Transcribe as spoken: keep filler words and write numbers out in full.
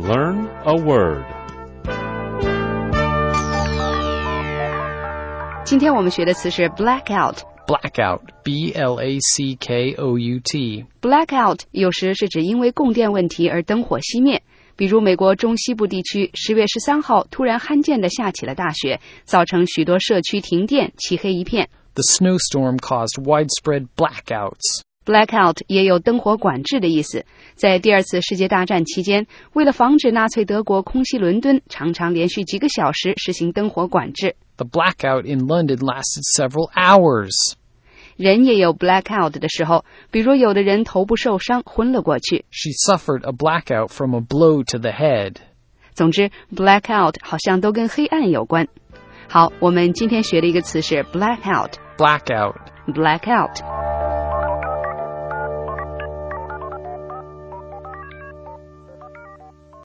Learn a word. 今天我们学的词是 blackout。Blackout, B L A C K O U T. Blackout 有时是指因为供电问题而灯火熄灭，比如美国中西部地区十月十三号突然罕见地下起了大雪，造成许多社区停电，漆黑一片。 The snowstorm caused widespread blackouts. Blackout 也有灯火管制的意思。在第二次世界大战期间，为了防止纳粹德国空袭伦敦，常常连续几个小时实行灯火管制。 The blackout in London lasted several hours. 人也有 blackout 的时候，比如有的人头部受伤昏了过去。 She suffered a blackout from a blow to the head. 总之 blackout 好像都跟黑暗有关。好，我们今天学的一个词是 blackout. Blackout. Blackout